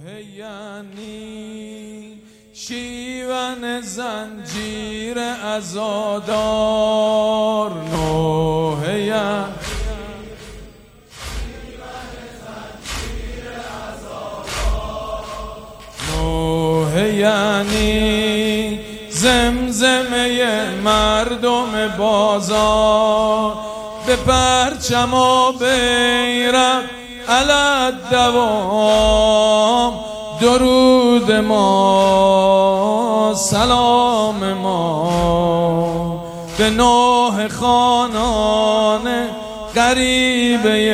یعنی شیون زنجیر عزادار، نوح یعنی یعنی زمزمه مردم بازار، به پرچم و بیرق علی الدوام، درود ما سلام ما به نوح خانان غریبه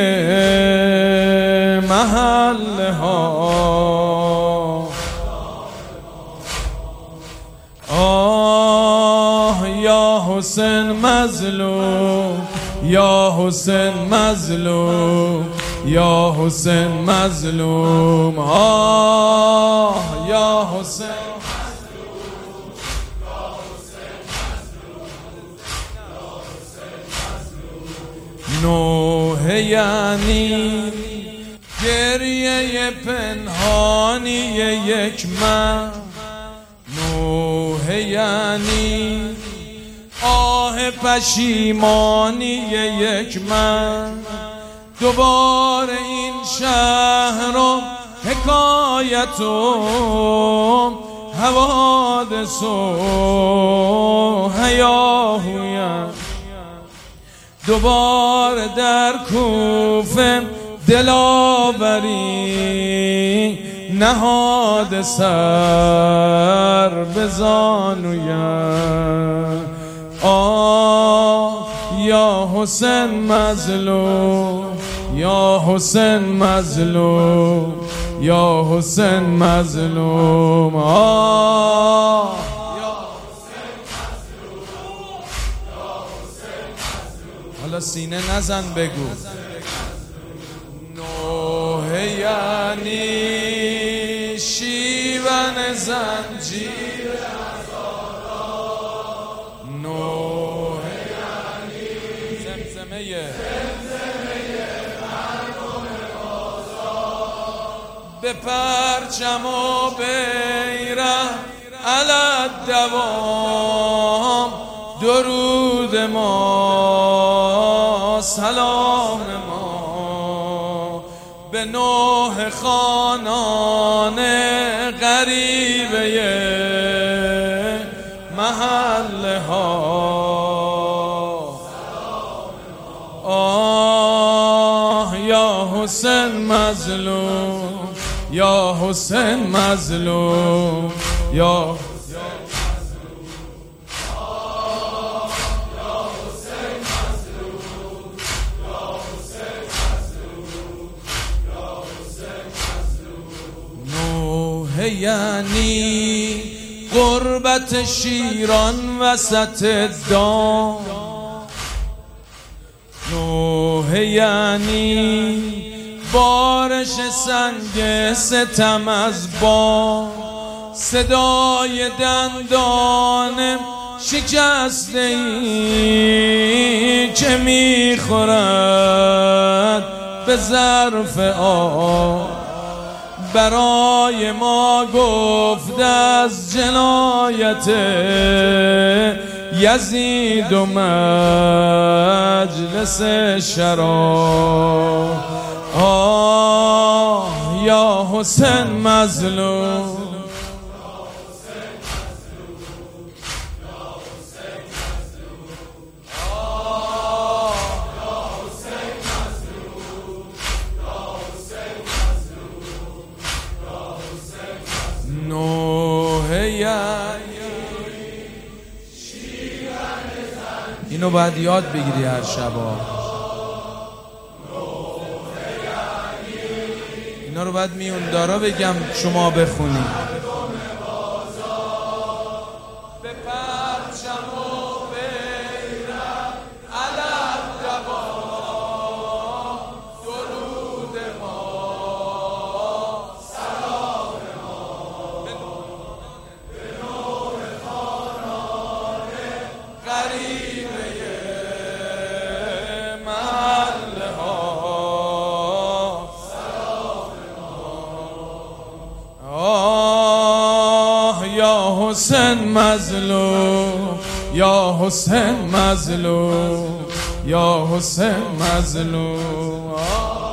محله ها. آه یا حسین مظلوم، یا حسین مظلوم، یا حسین مظلوم. آه یا حسین مظلوم، یا حسین مظلوم. نوح یعنی گریه پنهانی یک من، نوح یعنی آه پشیمانی یک من. دوباره این شهر و حکایت و حوادث و هیاهویم، دوباره در کوفه دلاوری نهاد سر به زانویم. آه یا حسین مظلوم، یا حسین مظلوم، یا حسین مظلوم. آه یا حسین مظلوم، یا حسین مظلوم. حالا سینه نزن بگو. نوح یعنی شیون زنجیر عزادار، نوح یعنی زمزمه مردم بازار، به پرچم و بیرق علی الدوام، درود ما سلام ما به نوح خانان غریبه محله ها. آه یا حسین مظلوم، یا حسین مظلوم، یا یعنی غربت شیران وسط دام، نوح یعنی بارش سنگ ستم از بام، صدای دندان شکسته ای که میخورد به ظرف آب، برای ما گفت از جنایت یزید و مجلس شراب. آه یا حسین مظلوم، اینو باید یاد بگیری هر شبا. اینا رو باید میون دارا بگم شما بخونی. به پرچم و بیرق علی الدوام، درود ما سلام ما به نوح خانان غریبه حسین مظلوم، یا حسین مظلوم، یا حسین مظلوم.